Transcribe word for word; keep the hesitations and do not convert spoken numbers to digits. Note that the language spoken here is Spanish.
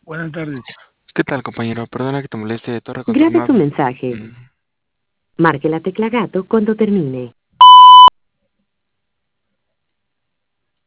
Buenas tardes. ¿Qué tal, compañero? Perdona que te moleste, Torre Grabe su Contornado. mensaje. Mm. Marque la tecla gato cuando termine.